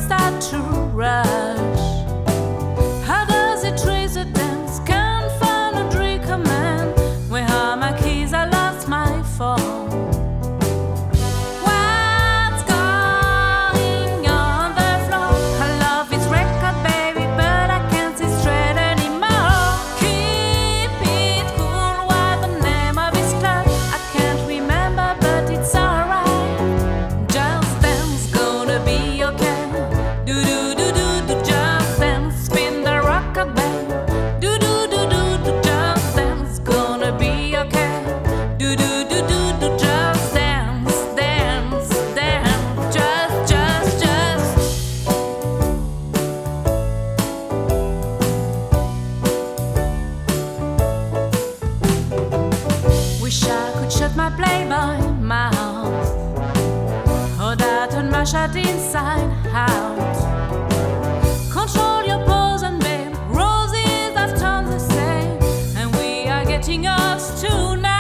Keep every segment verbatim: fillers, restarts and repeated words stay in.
start to rush. How does it trace a dance? Can't find a drink command. Where are my keys? I lost my phone. What's going on the floor? I love this record, baby, but I can't see straight anymore. Keep it cool, what's the name of this club? I can't remember, but it's alright. Just dance, gonna be okay. Do do do do do, just dance, spin the rockabye. Do do do do do, just dance, gonna be okay. Do do do do do, just dance, dance, dance, just, just, just. Wish I could shut my Playboy mouth, or that and mash it inside out. Control your pose and babe, roses have turned the same, and we are getting us tonight.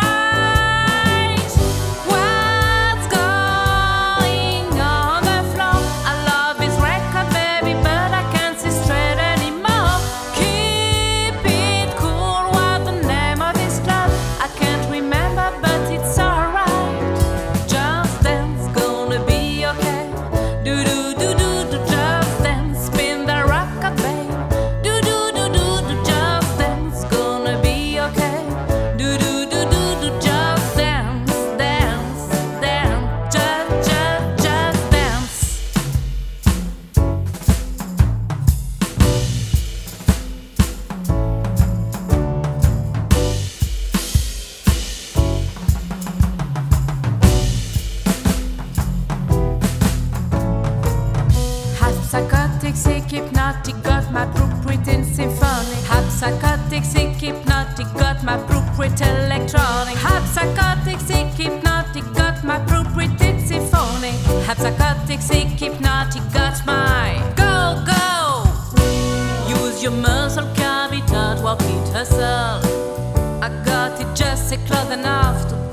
What's going on the floor? I love this record, baby, but I can't see straight anymore. Keep it cool, what's the name of this club? I can't remember, but it's alright. Just dance, gonna be okay. Do do do do do, just dance, spin the rockabye. Do do do do do, just dance, gonna be okay. Do do do do do, just dance, dance, dance, just, just, just dance. Half psychotic, sick, hypnotic, got my blueprint in symphony. Half psychotic, sick, hypnotic, got my blueprint electronic. Half psychotic, sick, hypnotic, got my blueprint in symphony. Half psychotic, sick, hypnotic, got my go, go. Use your muscle, carve it out, walk it, hustle. I got it just close enough to